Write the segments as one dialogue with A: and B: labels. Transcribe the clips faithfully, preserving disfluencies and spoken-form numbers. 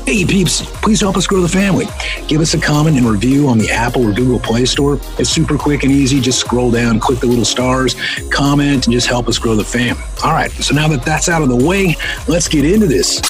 A: Hey peeps, please help us grow the family. Give us a comment and review on the Apple or Google Play Store. It's super quick and easy. Just scroll down, click the little stars, comment, and just help us grow the fam. All right, so now that that's out of the way, let's get into this.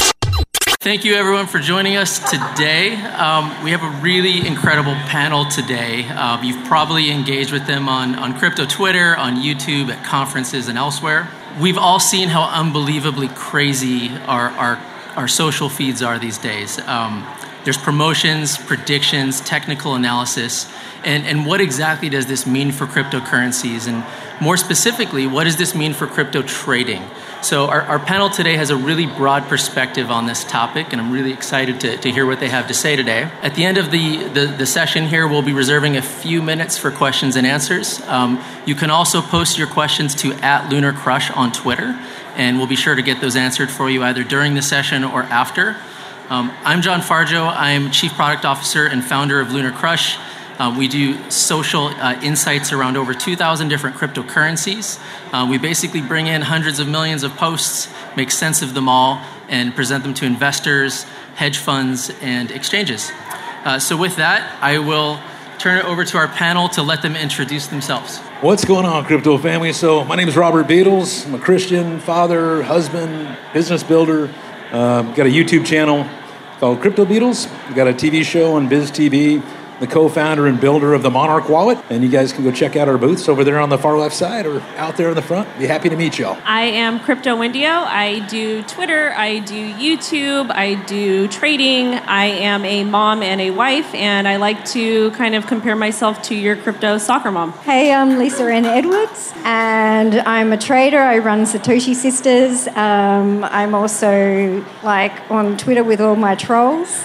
B: Thank you everyone for joining us today. Um, we have a really incredible panel today. Um, you've probably engaged with them on, on crypto Twitter, on YouTube, at conferences and elsewhere. We've all seen how unbelievably crazy our, our our social feeds are these days. Um, there's promotions, predictions, technical analysis, and, and what exactly does this mean for cryptocurrencies? And more specifically, what does this mean for crypto trading? So our, our panel today has a really broad perspective on this topic, and I'm really excited to, to hear what they have to say today. At the end of the, the, the session here, we'll be reserving a few minutes for questions and answers. Um, you can also post your questions to at Lunar Crush on Twitter, and we'll be sure to get those answered for you either during the session or after. Um, I'm John Farjo. I'm Chief Product Officer and founder of Lunar Crush. Uh, we do social uh, insights around over two thousand different cryptocurrencies. Uh, we basically bring in hundreds of millions of posts, make sense of them all, and present them to investors, hedge funds, and exchanges. Uh, so with that, I will turn it over to our panel to let them introduce themselves.
C: What's going on, crypto family? So my name is Robert Beatles. I'm a Christian, father, husband, business builder. Uh, got a YouTube channel called Crypto Beatles. We've got a T V show on Biz T V. The co-founder and builder of the Monarch Wallet. And you guys can go check out our booths over there on the far left side or out there in the front. Be happy to meet y'all.
D: I am Crypto Wendio. I do Twitter, I do YouTube, I do trading. I am a mom and a wife, and I like to kind of compare myself to your crypto soccer mom.
E: Hey, I'm Lisa Ann Edwards, and I'm a trader. I run Satoshi Sisters. Um, I'm also like on Twitter with all my trolls.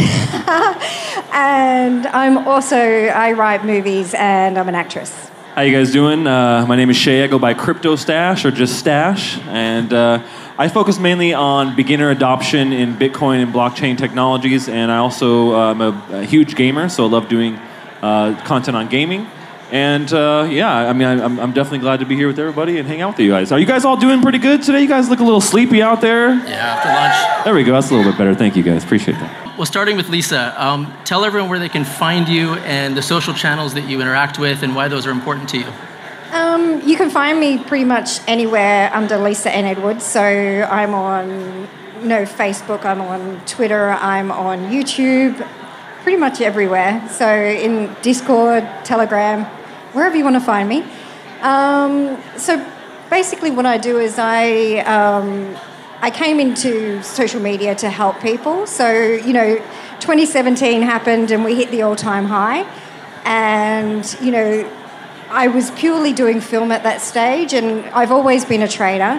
E: And I'm also, I write movies and I'm an actress.
F: How you guys doing? Uh, my name is Shay. I go by Crypto Stash or just Stash. And uh, I focus mainly on beginner adoption in Bitcoin and blockchain technologies. And I also am uh, a, a huge gamer, so I love doing uh, content on gaming. And uh, yeah, I mean, I'm, I'm definitely glad to be here with everybody and hang out with you guys. Are you guys all doing pretty good today? You guys look a little sleepy out there.
B: Yeah, after lunch.
F: There we go. That's a little bit better. Thank you guys. Appreciate that.
B: Well, starting with Lisa, um, tell everyone where they can find you and the social channels that you interact with and why those are important to you.
E: Um, you can find me pretty much anywhere under Lisa Ann Edwards. So I'm on, you know, Facebook, I'm on Twitter, I'm on YouTube, pretty much everywhere. So in Discord, Telegram, wherever you want to find me. Um, so basically what I do is I... Um, I came into social media to help people. So, you know, twenty seventeen happened and we hit the all-time high. And, you know, I was purely doing film at that stage, and I've always been a trader.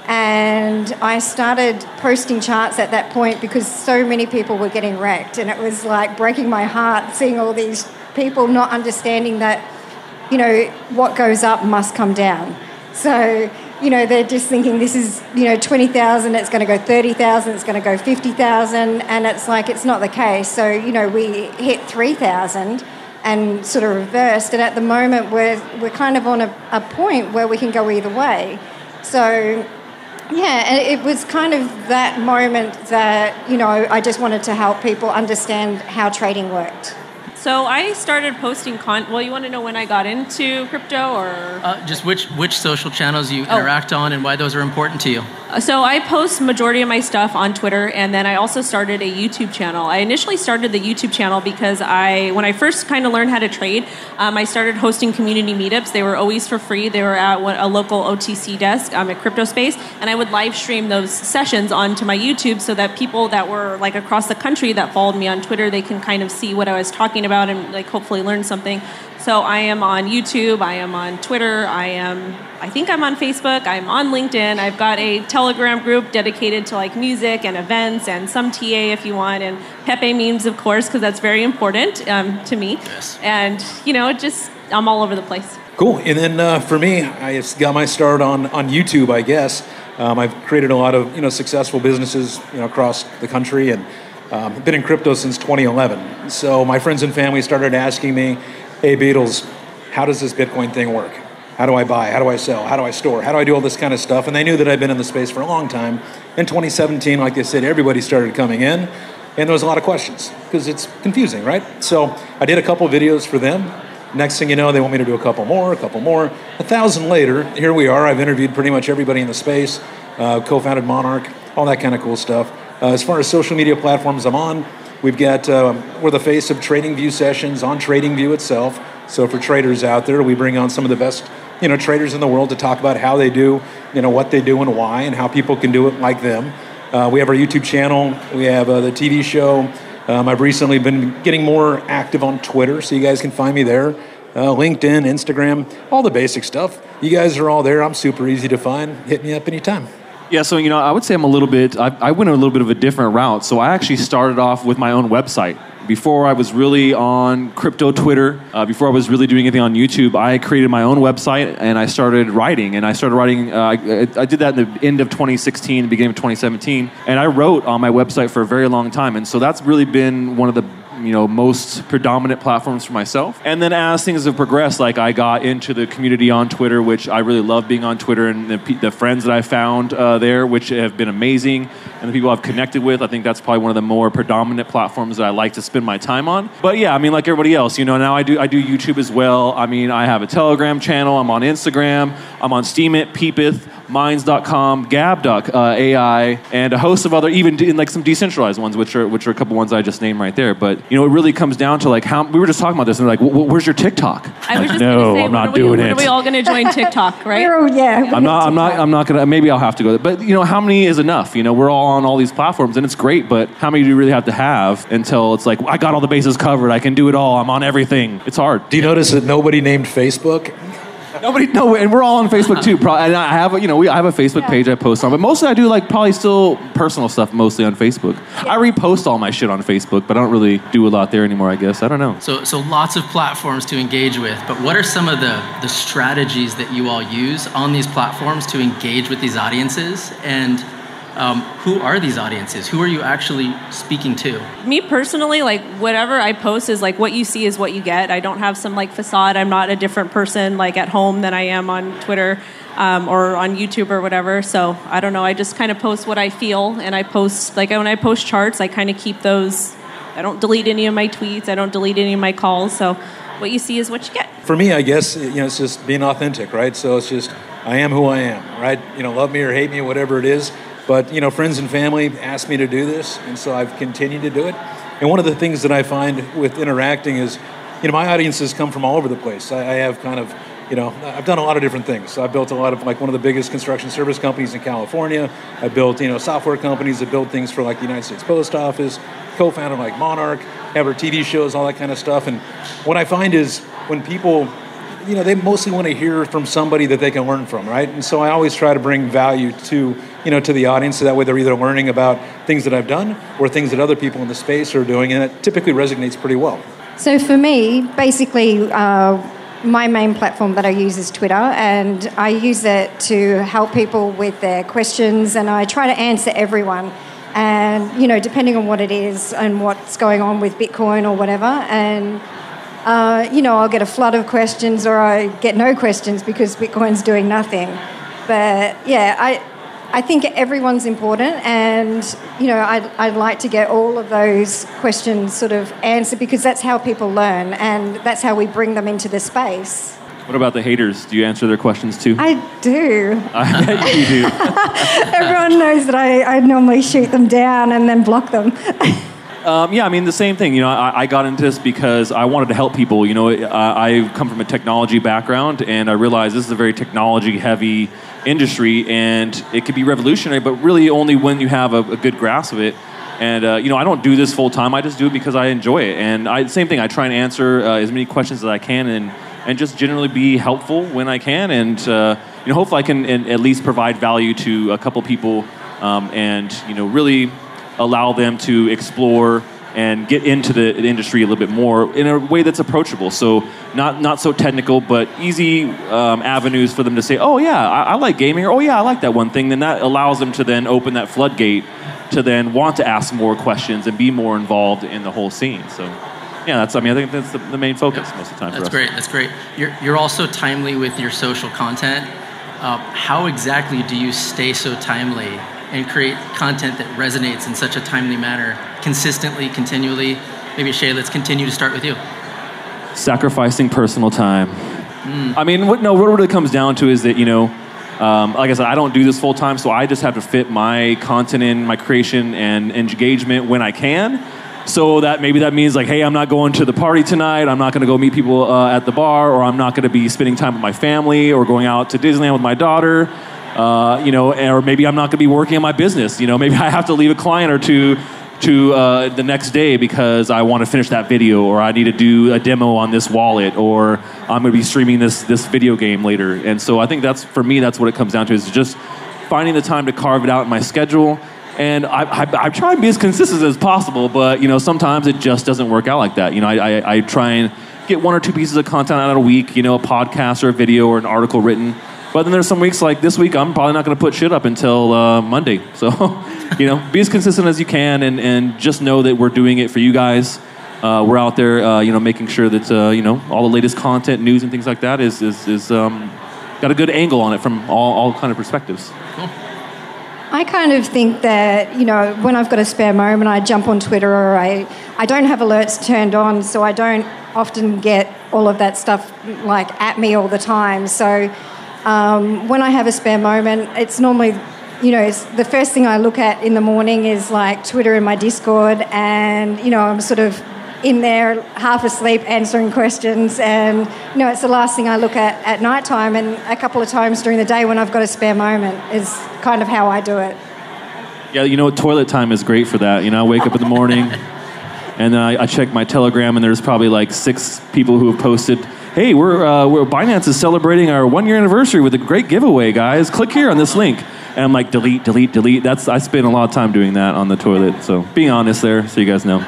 E: And I started posting charts at that point because so many people were getting wrecked. And it was like breaking my heart seeing all these people not understanding that, you know, what goes up must come down. So... you know, they're just thinking this is, you know, twenty thousand, it's going to go thirty thousand, it's going to go fifty thousand, and it's like it's not the case. So, you know, we hit three thousand and sort of reversed, and at the moment we're, we're kind of on a, a point where we can go either way. So, yeah, and it was kind of that moment that, you know, I just wanted to help people understand how trading worked.
D: So I started posting content. Well, you want to know when I got into crypto, or
B: uh, just which which social channels you interact oh. on and why those are important to you?
D: So I post majority of my stuff on Twitter, and then I also started a YouTube channel. I initially started the YouTube channel because I, when I first kind of learned how to trade, um, I started hosting community meetups. They were always for free. They were at a local O T C desk um, at CryptoSpace, and I would live stream those sessions onto my YouTube so that people that were like across the country that followed me on Twitter, they can kind of see what I was talking about and like hopefully learn something. So I am on YouTube, I am on Twitter, I am, I think I'm on Facebook, I'm on LinkedIn. I've got a Telegram group dedicated to like music and events and some T A if you want, and Pepe memes, of course, because that's very important um, to me.
B: Yes.
D: And, you know, just, I'm all over the place.
C: Cool. And then uh, for me, I got my start on, on YouTube, I guess. Um, I've created a lot of, you know, successful businesses, you know, across the country, and um, I've been in crypto since twenty eleven. So my friends and family started asking me, hey, Beatles, how does this Bitcoin thing work? How do I buy? How do I sell? How do I store? How do I do all this kind of stuff? And they knew that I'd been in the space for a long time. In twenty seventeen, like I said, everybody started coming in. and there was a lot of questions because it's confusing, right? So I did a couple videos for them. Next thing you know, they want me to do a couple more, a couple more. A thousand later, here we are. I've interviewed pretty much everybody in the space, uh, co-founded Monarch, all that kind of cool stuff. Uh, as far as social media platforms I'm on, we've got, uh, we're the face of TradingView sessions on TradingView itself. So for traders out there, we bring on some of the best, you know, traders in the world to talk about how they do, you know, what they do and why, and how people can do it like them. Uh, we have our YouTube channel. We have uh, the T V show. Um, I've recently been getting more active on Twitter, so you guys can find me there. Uh, LinkedIn, Instagram, all the basic stuff. You guys are all there. I'm super easy to find. Hit me up anytime.
F: Yeah, so, you know, I would say I'm a little bit, I, I went a little bit of a different route. So I actually started off with my own website. Before I was really on crypto Twitter, uh, before I was really doing anything on YouTube, I created my own website and I started writing. And I started writing, uh, I, I did that in the end of twenty sixteen, beginning of twenty seventeen. And I wrote on my website for a very long time. And so that's really been one of the you know, most predominant platforms for myself. And then as things have progressed, like I got into the community on Twitter, which I really love being on Twitter, and the, the friends that I found uh, there, which have been amazing, and the people I've connected with. I think that's probably one of the more predominant platforms that I like to spend my time on. But yeah, I mean, like everybody else, you know, now I do I do YouTube as well. I mean, I have a Telegram channel. I'm on Instagram. I'm on Steemit, Peepeth, Minds dot com, Gab dot A I, and a host of other, even de- like some decentralized ones, which are which are a couple ones I just named right there. But you know, it really comes down to like how we were just talking about this, and they're like, "Where's your TikTok?"
D: I was just
F: no,
D: gonna say,
F: I'm not
D: when
F: doing
D: we,
F: it.
D: When are we all going to join TikTok, right?
E: We're all, yeah.
F: I'm not. I'm not. I'm not gonna. Maybe I'll have to go there. But you know, how many is enough? You know, we're all on all these platforms, and it's great. But how many do you really have to have until it's like I got all the bases covered? I can do it all. I'm on everything. It's hard.
C: Do you notice that nobody named Facebook?
F: Nobody, no, and we're all on Facebook too. Pro- And I have, a, you know, we I have a Facebook
E: Yeah.
F: page I post on, but mostly I do like probably still personal stuff mostly on Facebook. I repost all my shit on Facebook, but I don't really do a lot there anymore. I guess I don't know.
B: So, so lots of platforms to engage with, but what are some of the, the strategies that you all use on these platforms to engage with these audiences? And um, who are these audiences? Who are you actually speaking to?
D: Me personally, like whatever I post is like what you see is what you get. I don't have some like facade. I'm not a different person like at home than I am on Twitter um, or on YouTube or whatever. So I don't know. I just kind of post what I feel, and I post like when I post charts, I kind of keep those. I don't delete any of my tweets. I don't delete any of my calls. So what you see is what you get.
C: For me, I guess, you know, it's just being authentic, right? So it's just, I am who I am, right? You know, love me or hate me, whatever it is. But, you know, friends and family asked me to do this, and so I've continued to do it. And one of the things that I find with interacting is, you know, my audiences come from all over the place. I, I have kind of, you know, I've done a lot of different things. So I built a lot of, like, one of the biggest construction service companies in California. I built, you know, software companies that build things for, like, the United States Post Office, co-founded, like, Monarch, have our T V shows, all that kind of stuff. And what I find is when people, you know, they mostly want to hear from somebody that they can learn from, right? And so I always try to bring value to, you know, to the audience, so that way they're either learning about things that I've done or things that other people in the space are doing, and it typically resonates pretty well.
E: So for me, basically, uh, my main platform that I use is Twitter, and I use it to help people with their questions, and I try to answer everyone. And, you know, depending on what it is and what's going on with Bitcoin or whatever, and Uh, you know, I'll get a flood of questions, or I get no questions because Bitcoin's doing nothing. But yeah, I I think everyone's important, and you know, I'd, I'd like to get all of those questions sort of answered, because that's how people learn, and that's how we bring them into the space.
F: What about the haters? Do you answer their questions too?
E: I do.
F: I bet you do.
E: Everyone knows that I, I normally shoot them down and then block them.
F: Um, yeah, I mean, the same thing. You know, I, I got into this because I wanted to help people. You know, I, I come from a technology background, and I realized this is a very technology-heavy industry, and it could be revolutionary, but really only when you have a, a good grasp of it. And, uh, you know, I don't do this full-time. I just do it because I enjoy it. And I, same thing, I try and answer uh, as many questions as I can, and, and just generally be helpful when I can. And, uh, you know, hopefully I can and, at least provide value to a couple people um, and, you know, really allow them to explore and get into the industry a little bit more in a way that's approachable. So not not so technical, but easy um, avenues for them to say, oh, yeah, I, I like gaming, or oh, yeah, I like that one thing. Then that allows them to then open that floodgate to then want to ask more questions and be more involved in the whole scene. So, yeah, that's, I mean, I think that's the, the main focus most of the time
B: That's
F: for us.
B: great. That's great. You're, you're also timely with your social content. Uh, how exactly do you stay so timely and create content that resonates in such a timely manner, consistently, continually. Maybe Shay, let's continue to start with you.
F: Sacrificing personal time. Mm. I mean, what, no, what it really comes down to is that, you know, um, like I said, I don't do this full time, so I just have to fit my content in, my creation and engagement when I can. So that maybe that means like, hey, I'm not going to the party tonight. I'm not going to go meet people uh, at the bar, or I'm not going to be spending time with my family, or going out to Disneyland with my daughter. Uh, you know, or maybe I'm not going to be working on my business. You know, maybe I have to leave a client or two to uh, the next day because I want to finish that video, or I need to do a demo on this wallet, or I'm going to be streaming this this video game later. And so I think that's, for me, that's what it comes down to, is just finding the time to carve it out in my schedule. And I, I, I try and be as consistent as possible, but, you know, sometimes it just doesn't work out like that. You know, I, I, I try and get one or two pieces of content out a week, you know, a podcast or a video or an article written. But then there's some weeks like this week, I'm probably not going to put shit up until uh, Monday. So, you know, be as consistent as you can, and, and just know that we're doing it for you guys. Uh, we're out there, uh, you know, making sure that, uh, you know, all the latest content, news, and things like that is, is, is um, got a good angle on it from all, all kind of perspectives.
B: Cool.
E: I kind of think that, you know, when I've got a spare moment, I jump on Twitter, or I, I don't have alerts turned on, so I don't often get all of that stuff, like, at me all the time. So um, when I have a spare moment, it's normally, you know, it's the first thing I look at in the morning is, like, Twitter and my Discord, and, you know, I'm sort of in there half asleep answering questions, and, you know, it's the last thing I look at at night time, and a couple of times during the day when I've got a spare moment is kind of how I do it.
F: Yeah, you know, toilet time is great for that. You know, I wake up in the morning and then I, I check my Telegram, and there's probably like six people who have posted, hey, we're, uh, we're Binance is celebrating our one year anniversary with a great giveaway, guys. Click here on this link. And I'm like, delete, delete, delete. That's I spend a lot of time doing that on the toilet. So being honest there, so you guys know.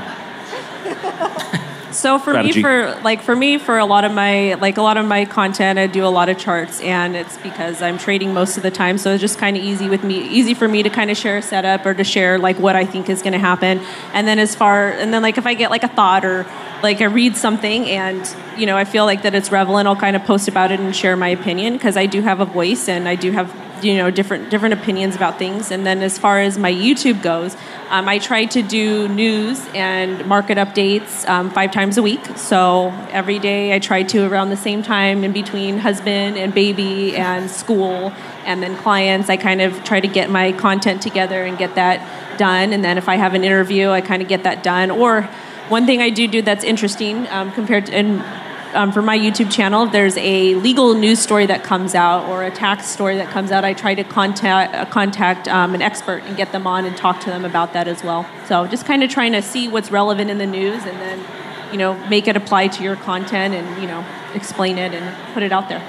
D: So for
F: Strategy.
D: me, for like for me, for a lot of my like a lot of my content, I do a lot of charts, and it's because I'm trading most of the time. So it's just kind of easy with me, easy for me to kind of share a setup or to share like what I think is going to happen. And then as far, and then like if I get like a thought or like I read something and you know I feel like that it's relevant, I'll kind of post about it and share my opinion, because I do have a voice and I do have you know different different opinions about things. And then as far as my YouTube goes, um, I try to do news and market updates um, five times a week. So every day I try to, around the same time in between husband and baby and school and then clients, I kind of try to get my content together and get that done. And then if I have an interview, I kind of get that done. Or one thing I do do that's interesting um, compared to, and um, for my YouTube channel, there's a legal news story that comes out or a tax story that comes out. I try to contact uh, contact um, an expert and get them on and talk to them about that as well. So just kind of trying to see what's relevant in the news and then, you know, make it apply to your content and, you know, explain it and put it out there.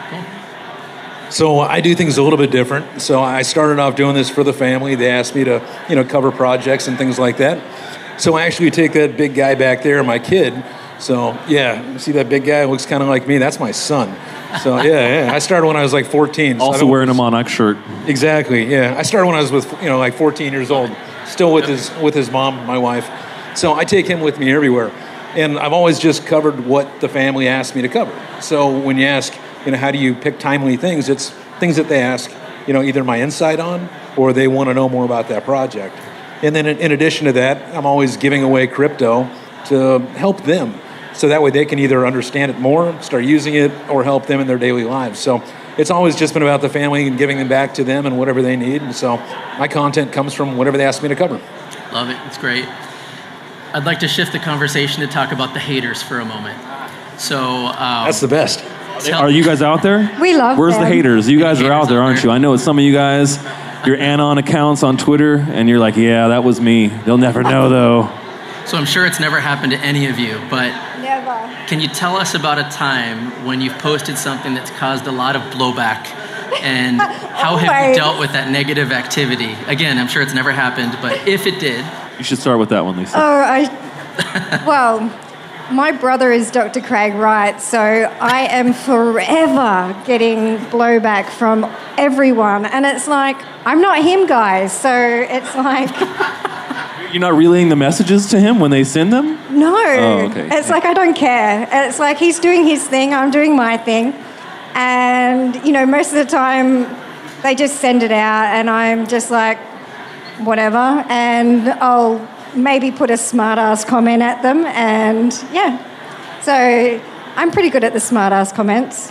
C: So I do things a little bit different. So I started off doing this for the family. They asked me to, you know, cover projects and things like that. So I actually take that big guy back there, my kid. So yeah, you see that big guy? Looks kind of like me. That's my son. So yeah, yeah. I started when I was like fourteen.
F: Also
C: so
F: wearing a Monarch shirt.
C: Exactly. Yeah, I started when I was with you know like fourteen years old, still with his with his mom, my wife. So I take him with me everywhere, and I've always just covered what the family asked me to cover. So when you ask, you know, how do you pick timely things? It's things that they ask, you know, either my insight on or they want to know more about that project. And then in addition to that, I'm always giving away crypto to help them. So that way they can either understand it more, start using it, or help them in their daily lives. So it's always just been about the family and giving them back to them and whatever they need. And so my content comes from whatever they ask me to cover.
B: Love it. It's great. I'd like to shift the conversation to talk about the haters for a moment. So um,
C: that's the best.
F: Tell- Are you guys out there?
E: We love
F: Where's
E: them.
F: the haters? You guys are out there, aren't you? I know it's some of you guys, your Anon accounts on Twitter, and you're like, yeah, that was me. They'll never know, though.
B: So I'm sure it's never happened to any of you, but
E: Never.
B: Can you tell us about a time when you've posted something that's caused a lot of blowback, and how have you dealt with that negative activity? Again, I'm sure it's never happened, but if it did.
F: You should start with that one, Lisa.
E: Oh, I, well, my brother is Doctor Craig Wright, so I am forever getting blowback from everyone. And it's like, I'm not him, guys, so it's like...
F: You're not relaying the messages to him when they send them?
E: No.
F: Oh, okay.
E: It's like, I don't care. It's like he's doing his thing, I'm doing my thing. And, you know, most of the time they just send it out and I'm just like, whatever, and I'll maybe put a smart-ass comment at them, and yeah. So I'm pretty good at the smart-ass comments.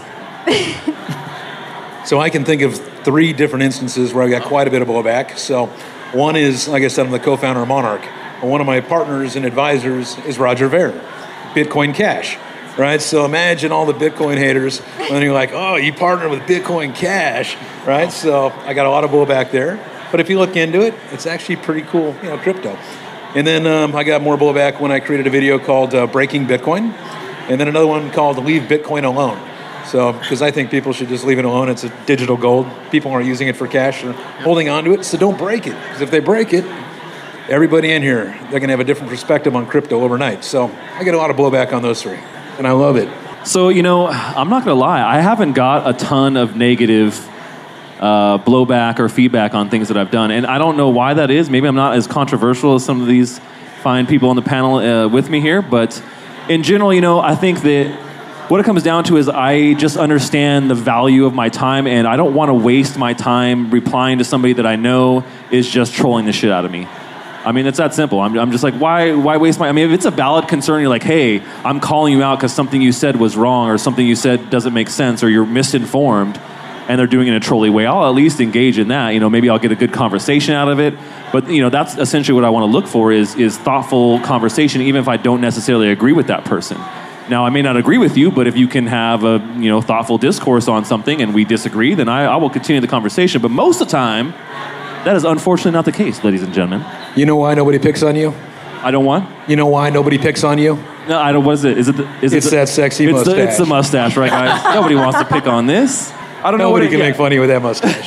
C: So I can think of three different instances where I got quite a bit of blowback. So one is, like I said, I'm the co-founder of Monarch. One of my partners and advisors is Roger Ver, Bitcoin Cash, right? So imagine all the Bitcoin haters when you're like, oh, you partner with Bitcoin Cash, right? So I got a lot of blowback there. But if you look into it, it's actually pretty cool, you know, crypto. And then um, I got more blowback when I created a video called uh, Breaking Bitcoin, and then another one called Leave Bitcoin Alone. So, because I think people should just leave it alone. It's a digital gold. People aren't using it for cash. They're holding on to it, so don't break it. Because if they break it, everybody in here, they're going to have a different perspective on crypto overnight. So I get a lot of blowback on those three, and I love it.
F: So, you know, I'm not going to lie. I haven't got a ton of negative uh, blowback or feedback on things that I've done. And I don't know why that is. Maybe I'm not as controversial as some of these fine people on the panel uh, with me here. But in general, you know, I think that what it comes down to is I just understand the value of my time, and I don't want to waste my time replying to somebody that I know is just trolling the shit out of me. I mean, it's that simple. I'm, I'm just like, why why waste my... I mean, if it's a valid concern, you're like, hey, I'm calling you out because something you said was wrong or something you said doesn't make sense or you're misinformed, and they're doing it in a trolly way, I'll at least engage in that. You know, maybe I'll get a good conversation out of it. But, you know, that's essentially what I want to look for is is thoughtful conversation, even if I don't necessarily agree with that person. Now, I may not agree with you, but if you can have a you know thoughtful discourse on something and we disagree, then I, I will continue the conversation. But most of the time, that is unfortunately not the case, ladies and gentlemen.
C: You know why nobody picks on you?
F: I don't want.
C: You know why nobody picks on you?
F: No, I don't. What is it? Is it? The, is
C: it's
F: it the,
C: that sexy
F: it's
C: mustache.
F: The, it's the mustache, right, guys? Nobody wants to pick on this. I don't know.
C: Nobody
F: what it,
C: can
F: yeah.
C: make fun of you with that mustache.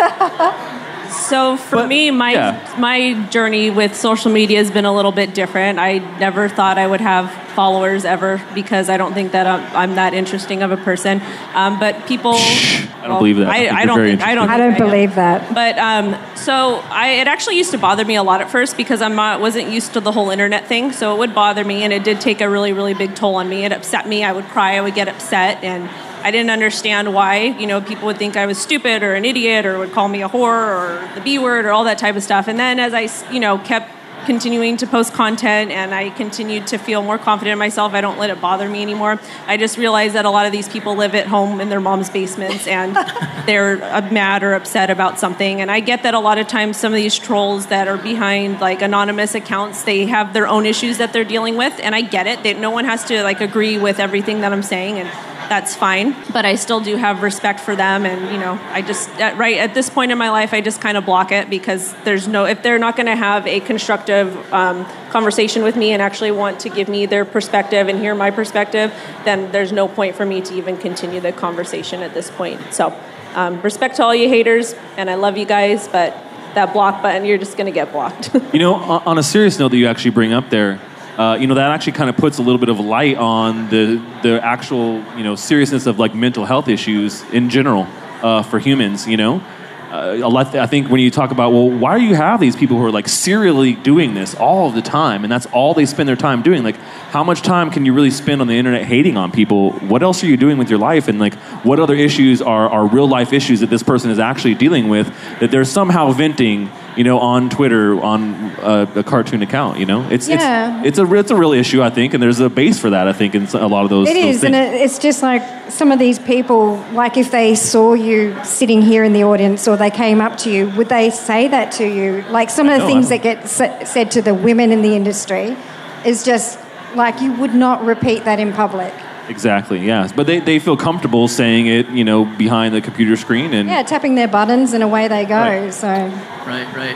D: So for
F: But,
D: me, my
F: yeah.
D: my journey with social media has been a little bit different. I never thought I would have followers ever because I don't think that I'm, I'm that interesting of a person. Um, but people,
F: I don't
D: well,
F: believe that. I,
D: I,
F: think
D: I
F: you're
D: don't.
F: very
D: Think, I don't.
E: I
D: think
E: don't
D: am.
E: believe that.
D: But um, so I, it actually used to bother me a lot at first because I'm not wasn't used to the whole internet thing. So it would bother me, and it did take a really, really big toll on me. It upset me. I would cry. I would get upset, and I didn't understand why, you know, people would think I was stupid or an idiot or would call me a whore or the B word or all that type of stuff. And then as I, you know, kept continuing to post content and I continued to feel more confident in myself, I don't let it bother me anymore. I just realized that a lot of these people live at home in their mom's basements and they're mad or upset about something. And I get that a lot of times some of these trolls that are behind like anonymous accounts, they have their own issues that they're dealing with. And I get it. They, no one has to like agree with everything that I'm saying. And that's fine, but I still do have respect for them, and you know, I just at, right at this point in my life, I just kind of block it because there's no if they're not going to have a constructive um, conversation with me and actually want to give me their perspective and hear my perspective, then there's no point for me to even continue the conversation at this point. So, um, respect to all you haters, and I love you guys, but that block button, you're just going to get blocked.
F: You know, on a serious note that you actually bring up there. Uh, you know, that actually kind of puts a little bit of light on the the actual, you know, seriousness of like mental health issues in general uh, for humans, you know. Uh, a lot, I think when you talk about, well, why do you have these people who are like serially doing this all the time and that's all they spend their time doing? Like, how much time can you really spend on the internet hating on people? What else are you doing with your life? And like, what other issues are, are real life issues that this person is actually dealing with that they're somehow venting, you know, on Twitter, on a, a cartoon account, you know? It's,
E: Yeah.
F: it's, it's, a, it's a real issue, I think, and there's a base for that, I think, in a lot of those
E: It
F: those
E: is,
F: things.
E: and it, it's just like some of these people, like if they saw you sitting here in the audience or they came up to you, would they say that to you? Like some of the
F: No,
E: things
F: I
E: that get sa- said to the women in the industry is just like you would not repeat that in public.
F: Exactly, yes. But they, they feel comfortable saying it, you know, behind the computer screen. And
E: Yeah, tapping their buttons and away they go.
F: Right.
E: So
B: Right, right.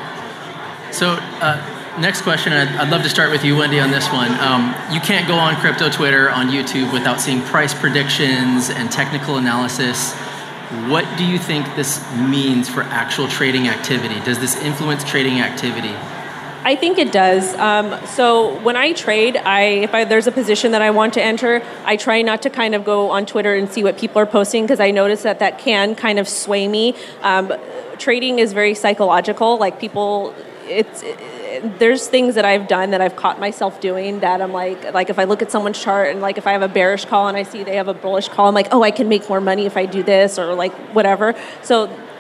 B: So, uh, next question, I'd, I'd love to start with you, Wendy, on this one. Um, you can't go on crypto Twitter, on YouTube, without seeing price predictions and technical analysis. What do you think this means for actual trading activity? Does this influence trading activity?
D: I think it does. Um, so when I trade, I if I, there's a position that I want to enter, I try not to kind of go on Twitter and see what people are posting because I notice that that can kind of sway me. Um, trading is very psychological. Like people, it's it, there's things that I've done that I've caught myself doing that I'm like, like if I look at someone's chart and like if I have a bearish call and I see they have a bullish call, I'm like, oh, I can make more money if I do this or like whatever. So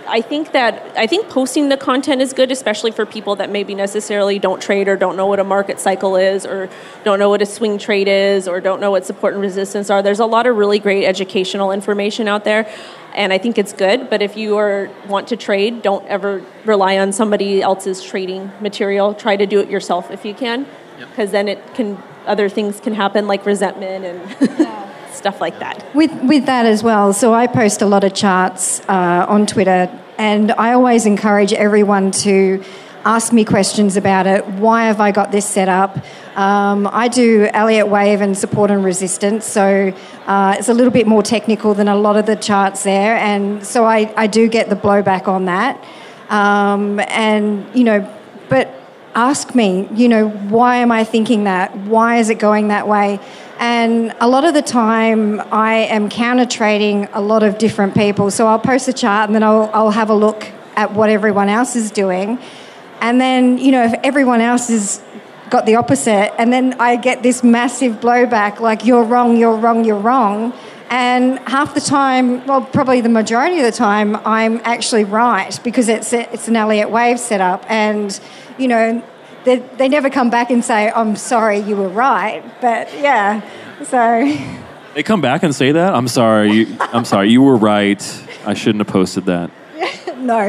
D: I think that I think posting the content is good, especially for people that maybe necessarily don't trade or don't know what a market cycle is or don't know what a swing trade is or don't know what support and resistance are. There's a lot of really great educational information out there, and I think it's good. But if you are want to trade, don't ever rely on somebody else's trading material. Try to do it yourself if you can, because yep. then it can other things can happen like resentment and yeah. stuff like that.
E: With with that as well, so I post a lot of charts uh, on Twitter, and I always encourage everyone to ask me questions about it. Why have I got this set up? Um, I do Elliott wave and support and resistance, so uh, it's a little bit more technical than a lot of the charts there, and so I, I do get the blowback on that. Um, and, you know, but ask me, you know, why am I thinking that? Why is it going that way? And a lot of the time I am counter trading a lot of different people. So I'll post a chart and then I'll, I'll have a look at what everyone else is doing. And then, you know, if everyone else has got the opposite, and then I get this massive blowback, like, you're wrong, you're wrong, you're wrong. And half the time, well, probably the majority of the time, I'm actually right because it's a, it's an Elliott wave setup. And, you know, they, they never come back and say, I'm sorry, you were right. But, yeah, so...
F: They come back and say that? I'm sorry, you, I'm sorry, you were right. I shouldn't have posted that.
E: No.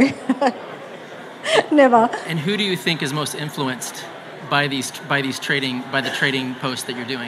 E: Never.
B: And who do you think is most influenced by these by these trading by the trading posts that you're doing?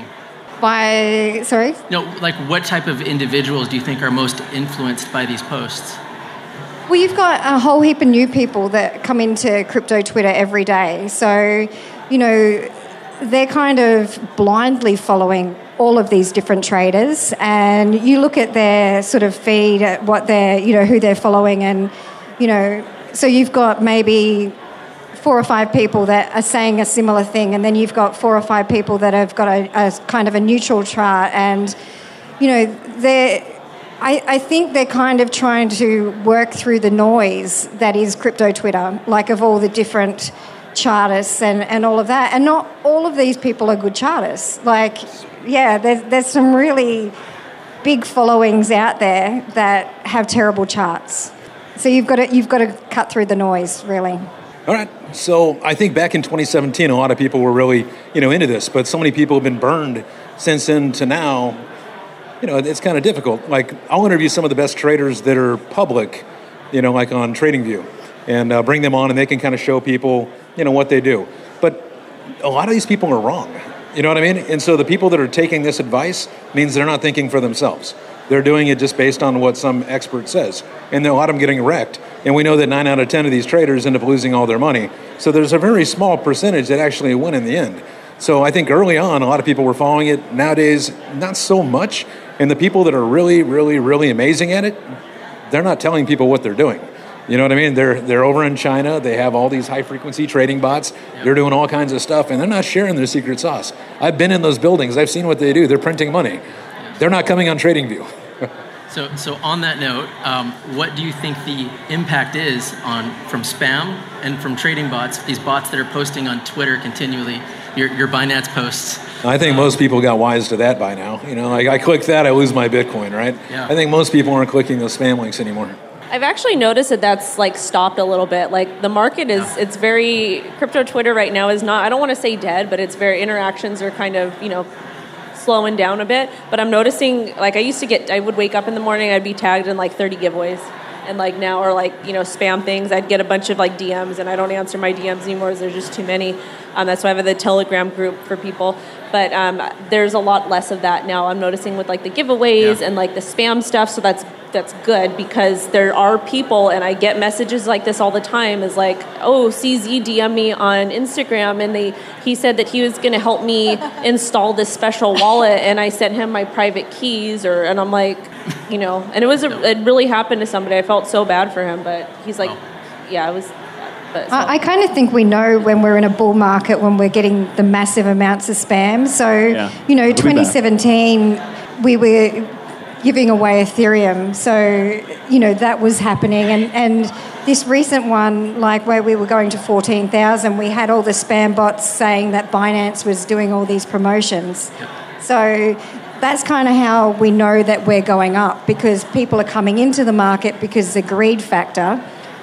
E: By sorry?
B: No, like what type of individuals do you think are most influenced by these posts?
E: Well, you've got a whole heap of new people that come into crypto Twitter every day. So, you know, they're kind of blindly following all of these different traders, and you look at their sort of feed, at what they're, you know, who they're following, and, you know, so you've got maybe four or five people that are saying a similar thing, and then you've got four or five people that have got a, a kind of a neutral chart, and, you know, they're, I, I think they're kind of trying to work through the noise that is crypto Twitter, like of all the different chartists and, and all of that. And not all of these people are good chartists. Like, yeah, there's, there's some really big followings out there that have terrible charts. So you've got to you've got to cut through the noise, really.
C: All right. So I think back in twenty seventeen, a lot of people were really, you know, into this, but so many people have been burned since then to now. You know, it's kind of difficult. Like, I'll interview some of the best traders that are public, you know, like on TradingView, and uh, bring them on, and they can kind of show people, you know, what they do. But a lot of these people are wrong. You know what I mean? And so the people that are taking this advice means they're not thinking for themselves. They're doing it just based on what some expert says. And a lot of them getting wrecked. And we know that nine out of ten of these traders end up losing all their money. So there's a very small percentage that actually win in the end. So I think early on, a lot of people were following it. Nowadays, not so much. And the people that are really, really, really amazing at it, they're not telling people what they're doing. You know what I mean? They're they're over in China. They have all these high-frequency trading bots. Yep. They're doing all kinds of stuff, and they're not sharing their secret sauce. I've been in those buildings. I've seen what they do. They're printing money. They're not coming on TradingView.
B: So, so on that note, um, what do you think the impact is on from spam and from trading bots? These bots that are posting on Twitter continually, your your Binance posts.
C: I think um, most people got wise to that by now. You know, like I click that, I lose my Bitcoin, right?
B: Yeah.
C: I think most people aren't clicking those spam links anymore.
D: I've actually noticed that that's like stopped a little bit. Like the market is, yeah. it's very, crypto Twitter right now is not, I don't want to say dead, but it's very, interactions are kind of, you know, slowing down a bit. But I'm noticing, like I used to get, I would wake up in the morning, I'd be tagged in like thirty giveaways. And like now are like, you know, spam things. I'd get a bunch of like D Ms, and I don't answer my D Ms anymore because there's just too many. Um, that's why I have the Telegram group for people. But um, there's a lot less of that now. I'm noticing with like the giveaways yeah. and like the spam stuff. So that's that's good because there are people, and I get messages like this all the time. Is like, oh, C Z D M'd me on Instagram, and they he said that he was going to help me install this special wallet, and I sent him my private keys, or and I'm like, you know, and it was a, it really happened to somebody. I felt so bad for him, but he's like, yeah, it was. But, so.
E: I, I kind of think we know when we're in a bull market when we're getting the massive amounts of spam. So, yeah. you know, twenty seventeen, we were giving away Ethereum. So, you know, that was happening. And, and this recent one, like where we were going to fourteen thousand, we had all the spam bots saying that Binance was doing all these promotions. Yep. So that's kind of how we know that we're going up, because people are coming into the market because the greed factor.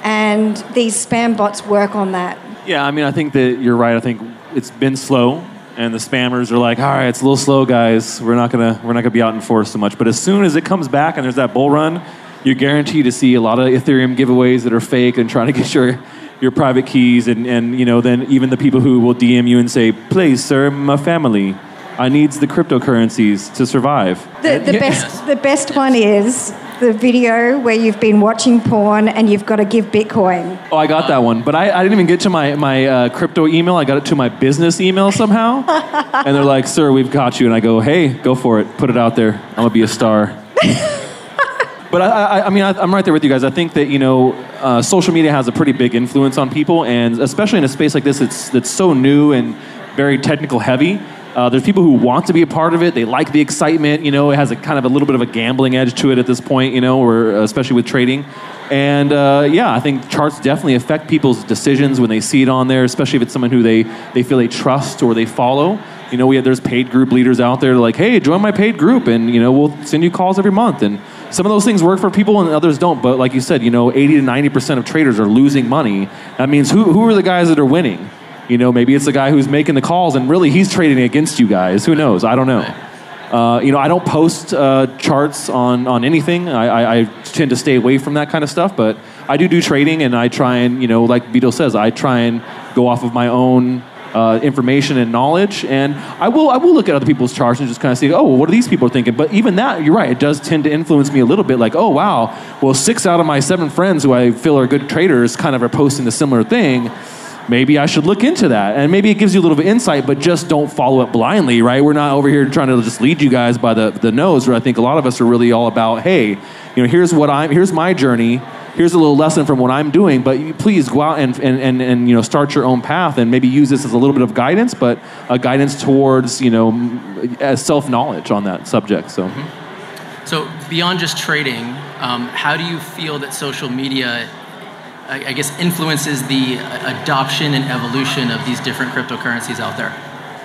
E: and these spam bots work on that.
F: Yeah, I mean, I think that you're right. I think it's been slow, and the spammers are like, all right, it's a little slow, guys. We're not gonna we're not gonna be out in force so much. But as soon as it comes back and there's that bull run, you're guaranteed to see a lot of Ethereum giveaways that are fake and trying to get your your private keys, and, and you know, then even the people who will D M you and say, please, sir, my family, I needs the cryptocurrencies to survive.
E: The, the best the best one is the video where you've been watching porn and you've got to give Bitcoin.
F: Oh, I got that one. But I, I didn't even get to my, my uh, crypto email. I got it to my business email somehow. And they're like, sir, we've got you. And I go, hey, go for it. Put it out there. I'm going to be a star. But I, I, I mean, I, I'm right there with you guys. I think that, you know, uh, social media has a pretty big influence on people. And especially in a space like this, it's that's so new and very technical heavy. Uh, there's people who want to be a part of it. They like the excitement. You know, it has a kind of a little bit of a gambling edge to it at this point, you know, or especially with trading. And uh, yeah, I think charts definitely affect people's decisions when they see it on there, especially if it's someone who they, they feel they trust or they follow. You know, we have, there's paid group leaders out there like, hey, join my paid group and, you know, we'll send you calls every month. And some of those things work for people and others don't. But like you said, you know, eighty to ninety percent of traders are losing money. That means who who are the guys that are winning? You know, maybe it's the guy who's making the calls and really he's trading against you guys. Who knows? I don't know. Uh, you know, I don't post uh, charts on, on anything. I, I, I tend to stay away from that kind of stuff, but I do do trading, and I try and, you know, like Vito says, I try and go off of my own uh, information and knowledge, and I will I will look at other people's charts and just kind of see, oh, well, what are these people thinking? But even that, you're right, it does tend to influence me a little bit, like, oh, wow, well, six out of my seven friends who I feel are good traders kind of are posting a similar thing. Maybe I should look into that. And maybe it gives you a little bit of insight, but just don't follow it blindly, right? We're not over here trying to just lead you guys by the, the nose, where I think a lot of us are really all about, hey, you know, here's what I'm, here's my journey, here's a little lesson from what I'm doing, but you please go out and, and, and, and, you know, start your own path and maybe use this as a little bit of guidance, but a guidance towards, you know, self-knowledge on that subject, so.
B: Mm-hmm. So beyond just trading, um, how do you feel that social media I guess, influences the adoption and evolution of these different cryptocurrencies out there?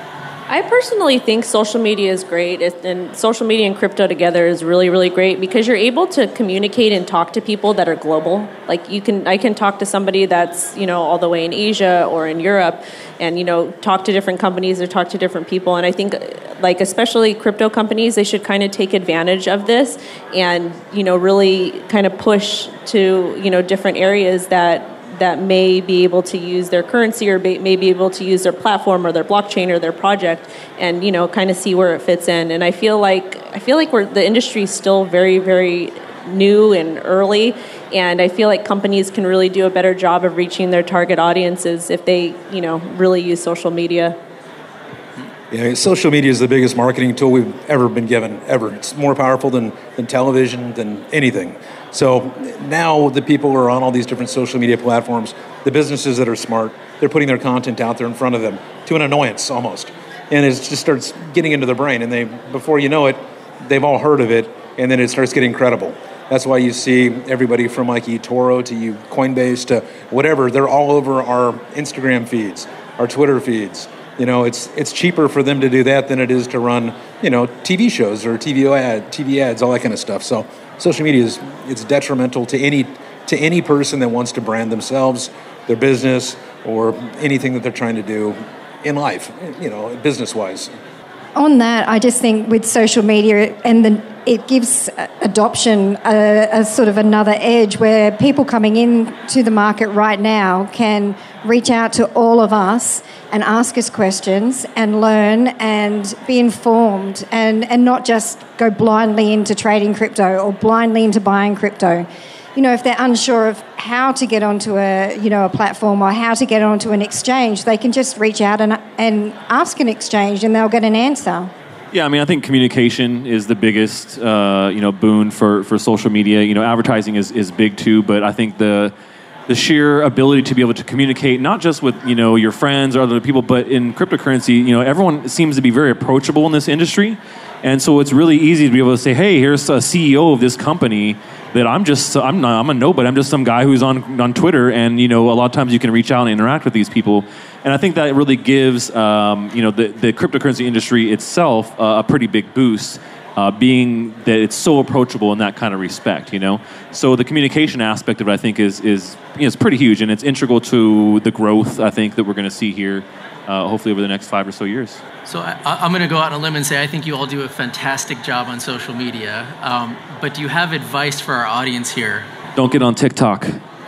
D: I personally think social media is great, and social media and crypto together is really, really great because you're able to communicate and talk to people that are global. Like you can, I can talk to somebody that's, you know, all the way in Asia or in Europe, and, you know, talk to different companies or talk to different people. And I think, like, especially crypto companies, they should kind of take advantage of this and, you know, really kind of push to, you know, different areas that that may be able to use their currency or may be able to use their platform or their blockchain or their project, and, you know, kind of see where it fits in. And I feel like I feel like we're the industry is still very, very new and early, and I feel like companies can really do a better job of reaching their target audiences if they, you know, really use social media.
C: Yeah, social media is the biggest marketing tool we've ever been given, ever. It's more powerful than, than television, than anything. So now the people who are on all these different social media platforms, the businesses that are smart, they're putting their content out there in front of them to an annoyance almost. And it just starts getting into their brain, and they, before you know it, they've all heard of it, and then it starts getting credible. That's why you see everybody from like eToro to you Coinbase to whatever, they're all over our Instagram feeds, our Twitter feeds. You know, it's it's cheaper for them to do that than it is to run, you know, T V shows or T V ad, T V ads, all that kind of stuff. So social media is it's detrimental to any to any person that wants to brand themselves, their business, or anything that they're trying to do in life, you know, business-wise.
E: On that, I just think with social media and the, it gives adoption a, a sort of another edge where people coming in to the market right now can reach out to all of us and ask us questions and learn and be informed and, and not just go blindly into trading crypto or blindly into buying crypto. You know, if they're unsure of how to get onto a, you know, a platform or how to get onto an exchange, they can just reach out and, and ask an exchange and they'll get an answer.
F: Yeah, I mean, I think communication is the biggest, uh, you know, boon for, for social media. You know, advertising is, is big too, but I think the the sheer ability to be able to communicate, not just with, you know, your friends or other people, but in cryptocurrency, you know, everyone seems to be very approachable in this industry. And so it's really easy to be able to say, hey, here's a C E O of this company that I'm just, I'm not, I'm a nobody. I'm just some guy who's on on Twitter. And, you know, a lot of times you can reach out and interact with these people. And I think that really gives, um, you know, the, the cryptocurrency industry itself uh, a pretty big boost. uh, being that it's so approachable in that kind of respect, you know. So the communication aspect of it, I think, is is you know, it's pretty huge, and it's integral to the growth, I think, that we're going to see here, uh, hopefully over the next five or so years.
B: So I, I'm going to go out on a limb and say I think you all do a fantastic job on social media. Um, but do you have advice for our audience here?
F: Don't get on TikTok.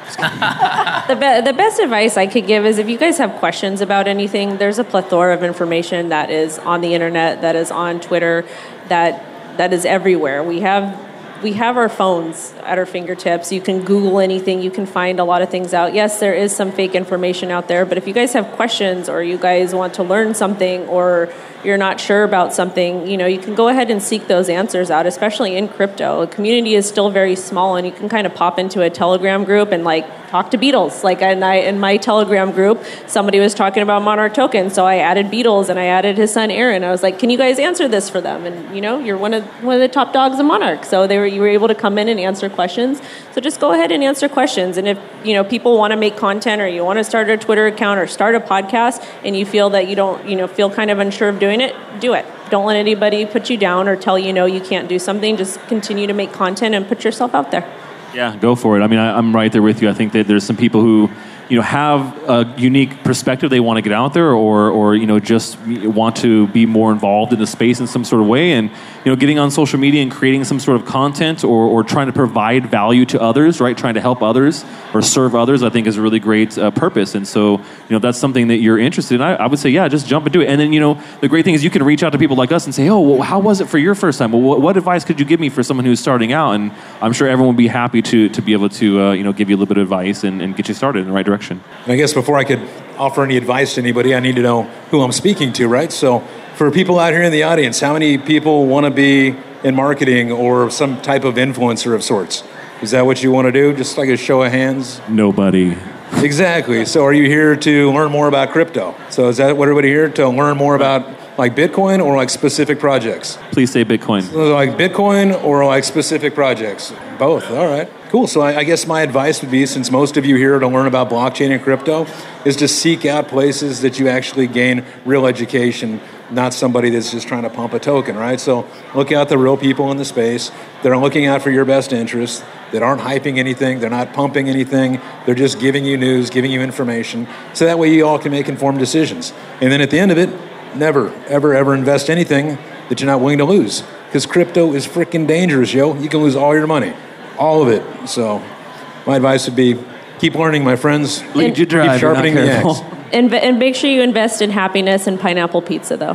D: the, be- the best advice I could give is if you guys have questions about anything, there's a plethora of information that is on the internet, that is on Twitter, that that is everywhere. We have we have our phones at our fingertips. You can Google anything. You can find a lot of things out. Yes, there is some fake information out there, but if you guys have questions or you guys want to learn something or you're not sure about something, you know, you can go ahead and seek those answers out, especially in crypto. The community is still very small, and you can kind of pop into a Telegram group and, like, talk to Beatles. Like, and I, in my Telegram group, somebody was talking about Monarch Token, so I added Beatles, and I added his son, Aaron. I was like, can you guys answer this for them? And, you know, you're one of one of the top dogs of Monarch. So they were you were able to come in and answer questions. So just go ahead and answer questions. And if, you know, people want to make content or you want to start a Twitter account or start a podcast and you feel that you don't, you know, feel kind of unsure of doing it, do it. Don't let anybody put you down or tell you, no, you can't do something. Just continue to make content and put yourself out there.
F: Yeah, go for it. I mean, I, I'm right there with you. I think that there's some people who, you know, have a unique perspective they want to get out there, or, or you know, just want to be more involved in the space in some sort of way, and you know, getting on social media and creating some sort of content, or, or trying to provide value to others, right? Trying to help others or serve others, I think, is a really great uh, purpose. And so, you know, if that's something that you're interested in, I, I would say, yeah, just jump into it. And then, you know, the great thing is you can reach out to people like us and say, oh, well, how was it for your first time? Well, what, what advice could you give me for someone who's starting out? And I'm sure everyone would be happy to to be able to, uh, you know, give you a little bit of advice and, and get you started in the right direction.
C: And I guess before I could offer any advice to anybody, I need to know who I'm speaking to, right? So for people out here in the audience, how many people want to be in marketing or some type of influencer of sorts? Is that what you want to do? Just like a show of hands?
F: Nobody.
C: Exactly. So are you here to learn more about crypto? So is that what everybody here, to learn more about like Bitcoin or like specific projects?
F: Please say Bitcoin.
C: So like Bitcoin or like specific projects? Both. All right. Cool. So I, I guess my advice would be, since most of you here to learn about blockchain and crypto, is to seek out places that you actually gain real education, not somebody that's just trying to pump a token, right? So look out the real people in the space that are looking out for your best interests, that aren't hyping anything, they're not pumping anything, they're just giving you news, giving you information, so that way you all can make informed decisions. And then at the end of it, never, ever, ever invest anything that you're not willing to lose, because crypto is freaking dangerous, yo. You can lose all your money, all of it. So my advice would be, keep learning, my friends.
F: Lead your drive,
C: keep sharpening the axe.
D: And, and make sure you invest in happiness and pineapple pizza, though.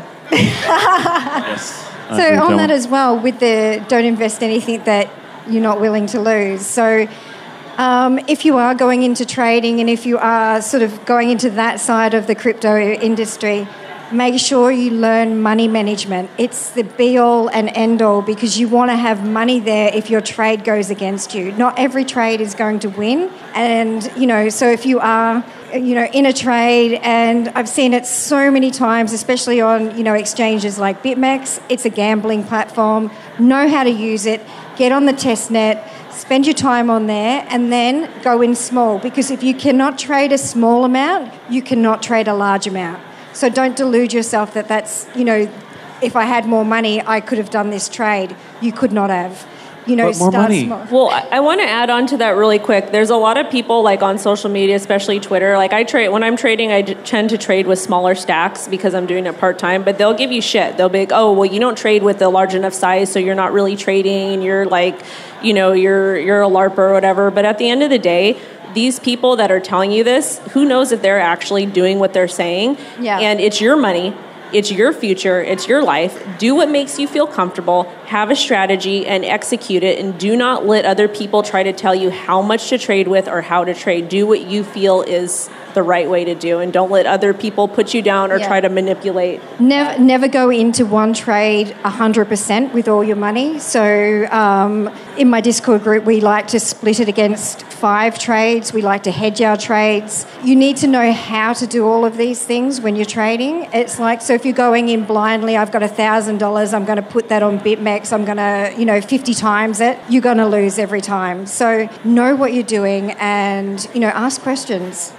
F: Yes.
E: So on that as well, with the don't invest anything that you're not willing to lose. So um, if you are going into trading, and if you are sort of going into that side of the crypto industry, make sure you learn money management. It's the be-all and end-all, because you want to have money there if your trade goes against you. Not every trade is going to win. And, you know, so if you are, you know, in a trade, and I've seen it so many times, especially on, you know, exchanges like BitMEX, it's a gambling platform. Know how to use it. Get on the test net. Spend your time on there, and then go in small, because if you cannot trade a small amount, you cannot trade a large amount. So don't delude yourself that that's, you know, if I had more money, I could have done this trade. You could not have. You know,
F: but more
D: start
F: money.
D: Small. Well, I, I want to add on to that really quick. There's a lot of people, like, on social media, especially Twitter. Like, I trade when I'm trading, I d- tend to trade with smaller stacks because I'm doing it part time. But they'll give you shit. They'll be like, "Oh, well, you don't trade with a large enough size, so you're not really trading. You're like, you know, you're you're a LARPer or whatever." But at the end of the day, these people that are telling you this, who knows if they're actually doing what they're saying?
E: Yeah.
D: And it's your money. It's your future. It's your life. Do what makes you feel comfortable. Have a strategy and execute it. And do not let other people try to tell you how much to trade with or how to trade. Do what you feel is the right way to do, and don't let other people put you down or
E: Yeah.
D: try to manipulate.
E: Never, never go into one trade one hundred percent with all your money. So um, in my Discord group, we like to split it against five trades. We like to hedge our trades. You need to know how to do all of these things when you're trading. It's like, so if you're going in blindly, I've got one thousand dollars, I'm going to put that on BitMEX, I'm going to, you know, fifty times it, you're going to lose every time. So know what you're doing, and, you know, ask questions.
C: Yes, it's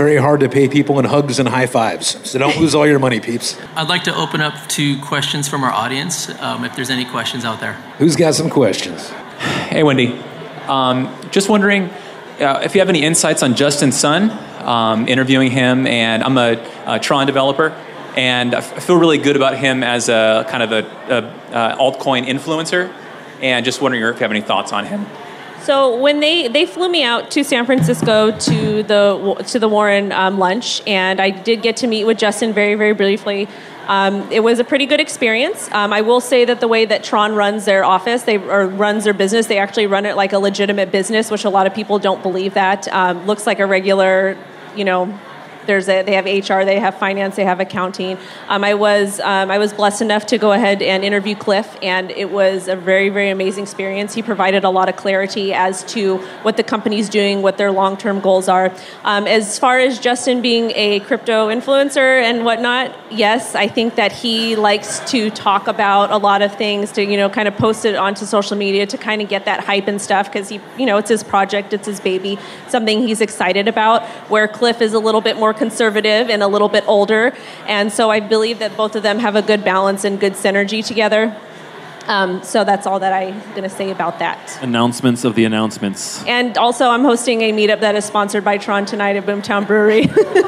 C: very hard to pay people in hugs and high fives. So don't lose all your money, peeps.
B: I'd like to open up to questions from our audience, um, if there's any questions out there.
C: Who's got some questions?
G: Hey, Wendy. Um, just wondering uh, if you have any insights on Justin Sun, um, interviewing him, and I'm a, a Tron developer, and I, f- I feel really good about him as a kind of a, a, a altcoin influencer, and just wondering if you have any thoughts on him.
D: So when they, they flew me out to San Francisco to the to the Warren um, lunch, and I did get to meet with Justin very, very briefly. Um, it was a pretty good experience. Um, I will say that the way that Tron runs their office, they or runs their business, they actually run it like a legitimate business, which a lot of people don't believe that. Um, looks like a regular, you know. There's a, they have H R, they have finance, they have accounting. Um, I was um, I was blessed enough to go ahead and interview Cliff, and it was a very, very amazing experience. He provided a lot of clarity as to what the company's doing, what their long-term goals are. Um, as far as Justin being a crypto influencer and whatnot, yes, I think that he likes to talk about a lot of things, to, you know, kind of post it onto social media to kind of get that hype and stuff, because he, you know, it's his project, it's his baby, something he's excited about, where Cliff is a little bit more conservative and a little bit older, and so I believe that both of them have a good balance and good synergy together. Um, so that's all that I'm going to say about that.
F: Announcements of the announcements.
D: And also, I'm hosting a meetup that is sponsored by Tron tonight at Boomtown Brewery.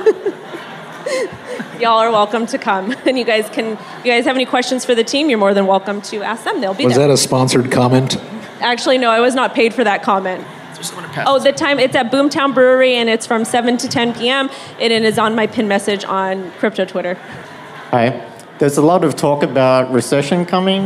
D: Y'all are welcome to come, and you guys can. If you guys have any questions for the team, you're more than welcome to ask them. They'll be
C: Was
D: there.
C: that a sponsored comment?
D: Actually, no, I was not paid for that comment. Oh, the time, it's at Boomtown Brewery, and it's from seven to ten p.m., and it is on my pin message on crypto Twitter.
H: Hi. There's a lot of talk about recession coming.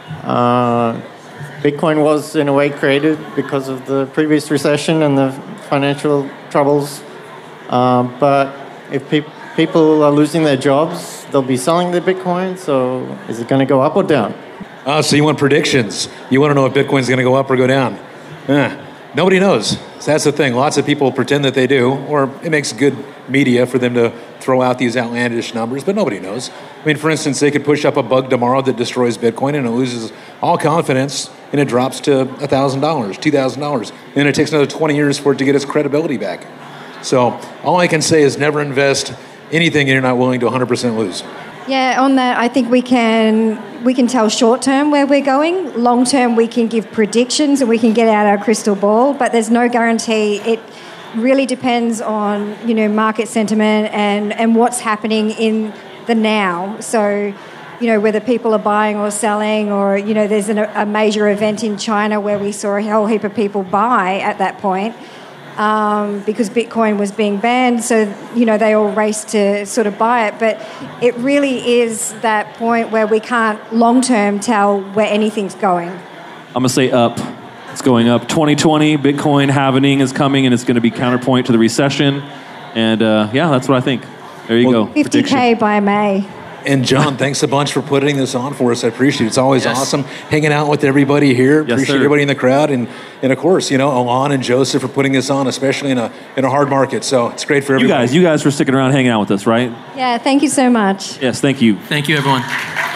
H: Uh, Bitcoin was, in a way, created because of the previous recession and the financial troubles. Uh, but if pe- people are losing their jobs, they'll be selling their Bitcoin, so is it going to go up or down?
C: Oh, so you want predictions. You want to know if Bitcoin's going to go up or go down. Eh. Nobody knows. So that's the thing. Lots of people pretend that they do, or it makes good media for them to throw out these outlandish numbers, but nobody knows. I mean, for instance, they could push up a bug tomorrow that destroys Bitcoin, and it loses all confidence, and it drops to one thousand dollars, two thousand dollars. And it takes another twenty years for it to get its credibility back. So all I can say is never invest anything you're not willing to one hundred percent lose.
E: Yeah, on that, I think we can we can tell short term where we're going. Long term, we can give predictions and we can get out our crystal ball, but there's no guarantee. It really depends on, you know, market sentiment and, and what's happening in the now. So, you know, whether people are buying or selling, or, you know, there's an, a major event in China where we saw a whole heap of people buy at that point. Um, because Bitcoin was being banned, so, you know, they all raced to sort of buy it. But it really is that point where we can't long-term tell where anything's going.
F: I'm going to say up. It's going up. twenty twenty, Bitcoin halvening is coming, and it's going to be counterpoint to the recession. And, uh, yeah, that's what I think. There you
C: Well,
F: go.
E: fifty K by May.
C: And John, thanks a bunch for putting this on for us. I appreciate it. It's always
B: Yes.
C: awesome hanging out with everybody here.
F: Yes,
C: appreciate
F: sir.
C: everybody in the crowd, and and of course, you know, Alon and Joseph for putting this on, especially in a in a hard market. So it's great for
F: You
C: everybody.
F: guys, you guys for sticking around hanging out with us, right?
E: Yeah, thank you so much.
F: Yes, thank you.
B: Thank you, everyone.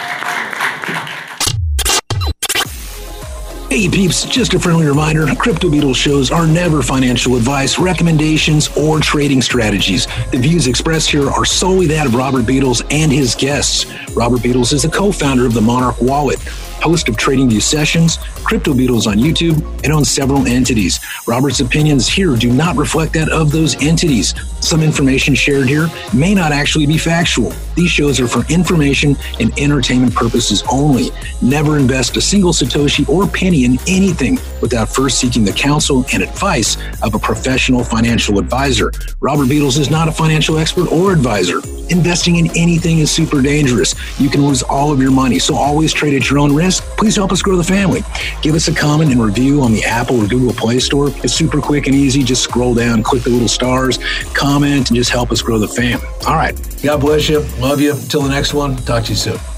A: Hey peeps, just a friendly reminder, Crypto Beatles shows are never financial advice, recommendations, or trading strategies. The views expressed here are solely that of Robert Beatles and his guests. Robert Beatles is a co-founder of the Monarch Wallet, host of TradingView Sessions, Crypto Beatles on YouTube, and owns several entities. Robert's opinions here do not reflect that of those entities. Some information shared here may not actually be factual. These shows are for information and entertainment purposes only. Never invest a single Satoshi or penny in anything without first seeking the counsel and advice of a professional financial advisor. Robert Beatles is not a financial expert or advisor. Investing in anything is super dangerous. You can lose all of your money, so always trade at your own risk. Please help us grow the family. Give us a comment and review on the Apple or Google Play Store. It's super quick and easy. Just scroll down, click the little stars, comment, and just help us grow the fam. All right. God bless you. Love you. Until the next one. Talk to you soon.